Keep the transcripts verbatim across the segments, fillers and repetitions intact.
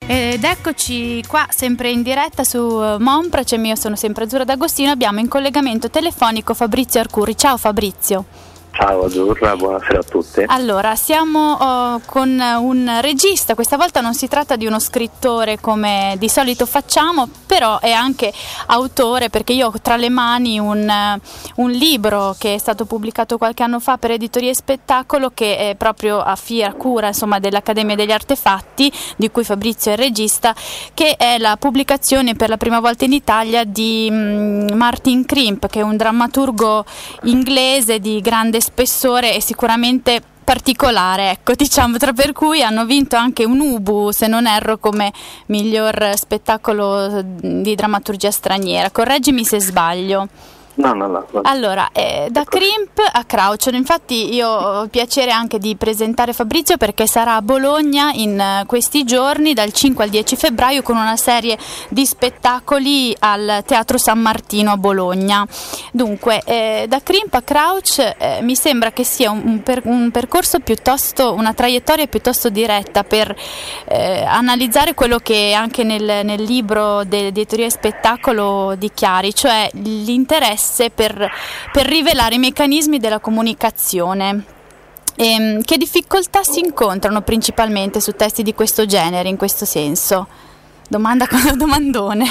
Ed eccoci qua sempre in diretta su Monpracem, io sono sempre Azzurra D'Agostino, abbiamo in collegamento telefonico Fabrizio Arcuri. Ciao Fabrizio. Ciao Azzurra, buonasera a tutti. Allora, siamo uh, con un regista, questa volta non si tratta di uno scrittore come di solito facciamo, però è anche autore, perché io ho tra le mani un, uh, un libro che è stato pubblicato qualche anno fa per Editoria e Spettacolo, che è proprio a fia cura insomma, dell'Accademia degli Artefatti, di cui Fabrizio è il regista, che è la pubblicazione per la prima volta in Italia di um, Martin Krimp, che è un drammaturgo inglese di grande spessore e sicuramente particolare, ecco, diciamo, tra per cui hanno vinto anche un Ubu, se non erro, come miglior spettacolo di drammaturgia straniera. Correggimi se sbaglio. No, no, no. no. Allora, eh, da Krimp a Crouch, infatti io ho il piacere anche di presentare Fabrizio perché sarà a Bologna in uh, questi giorni, dal cinque al dieci febbraio, con una serie di spettacoli al Teatro San Martino a Bologna. Dunque, eh, da Krimp a Crouch eh, mi sembra che sia un, un, per, un percorso piuttosto, una traiettoria piuttosto diretta per eh, analizzare quello che anche nel, nel libro di Editoria e Spettacolo dichiari, cioè l'interesse Per, per rivelare i meccanismi della comunicazione. E, che difficoltà si incontrano principalmente su testi di questo genere, in questo senso? Domanda con domandone.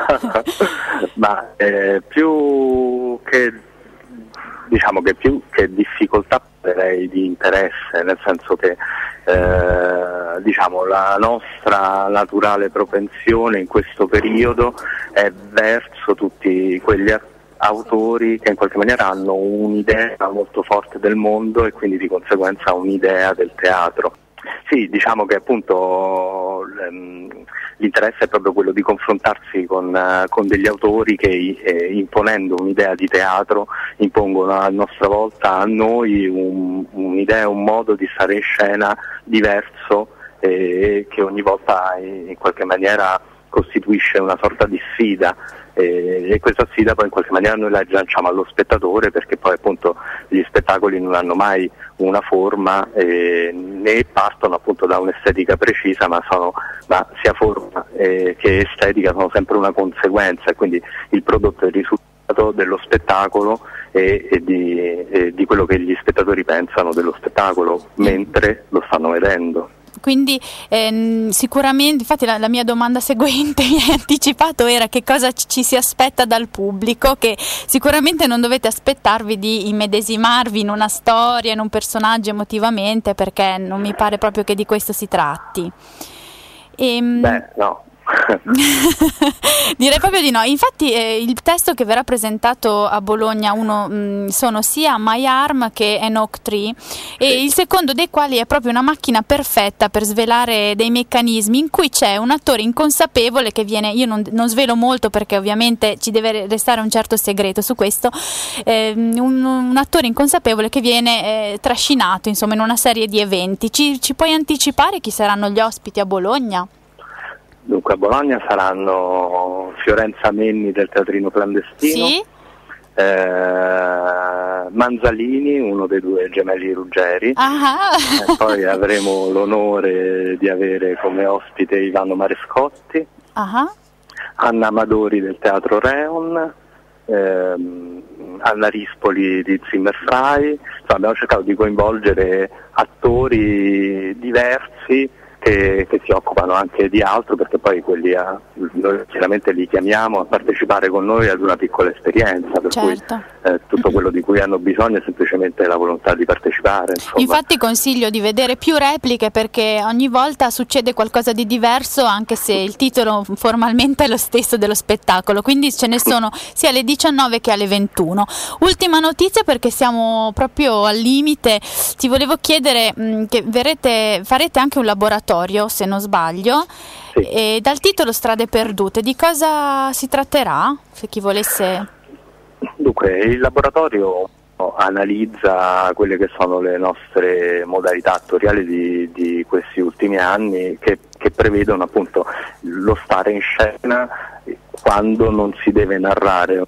Ma eh, più che diciamo che più che difficoltà direi di interesse, nel senso che eh, diciamo la nostra naturale propensione in questo periodo è verso tutti quegli artisti, autori che in qualche maniera hanno un'idea molto forte del mondo e quindi di conseguenza un'idea del teatro. Sì, diciamo che appunto l'interesse è proprio quello di confrontarsi con, con degli autori che eh, imponendo un'idea di teatro impongono a nostra volta a noi un, un'idea, un modo di stare in scena diverso eh, che ogni volta in qualche maniera costituisce una sorta di sfida. E questa sfida poi in qualche maniera noi la lanciamo allo spettatore, perché poi appunto gli spettacoli non hanno mai una forma eh, né partono appunto da un'estetica precisa, ma, sono, ma sia forma eh, che estetica sono sempre una conseguenza, e quindi il prodotto è il risultato dello spettacolo e, e, di, e di quello che gli spettatori pensano dello spettacolo mentre lo stanno vedendo. Quindi ehm, sicuramente, infatti la, la mia domanda seguente mi hai anticipato, era che cosa ci si aspetta dal pubblico, che sicuramente non dovete aspettarvi di immedesimarvi in una storia, in un personaggio emotivamente, perché non mi pare proprio che di questo si tratti. Ehm... Beh, no. Direi proprio di no. Infatti eh, il testo che verrà presentato a Bologna uno, mh, sono sia My Arm che Enoch Tree, e il secondo dei quali è proprio una macchina perfetta per svelare dei meccanismi in cui c'è un attore inconsapevole che viene, io non, non svelo molto perché ovviamente ci deve restare un certo segreto su questo, eh, un, un attore inconsapevole che viene eh, trascinato insomma in una serie di eventi. Ci, ci puoi anticipare chi saranno gli ospiti a Bologna? Dunque a Bologna saranno Fiorenza Menni del Teatrino Clandestino, sì? eh, Manzalini, uno dei due gemelli Ruggeri, ah. e poi avremo l'onore di avere come ospite Ivano Marescotti, ah. Anna Amadori del Teatro Reon, ehm, Anna Rispoli di Zimmerfrei. Insomma, abbiamo cercato di coinvolgere attori diversi Che, che si occupano anche di altro, perché poi quelli a, noi chiaramente li chiamiamo a partecipare con noi ad una piccola esperienza, per certo. cui eh, tutto quello di cui hanno bisogno è semplicemente la volontà di partecipare. Insomma. Infatti consiglio di vedere più repliche, perché ogni volta succede qualcosa di diverso, anche se il titolo formalmente è lo stesso dello spettacolo, quindi ce ne sono sia alle diciannove che alle ventuno. Ultima notizia, perché siamo proprio al limite, ti volevo chiedere mh, che verrete, farete anche un laboratorio, se non sbaglio, sì. E dal titolo Strade Perdute, di cosa si tratterà, se chi volesse? Dunque, il laboratorio analizza quelle che sono le nostre modalità attoriali di, di questi ultimi anni, che, che prevedono appunto lo stare in scena quando non si deve narrare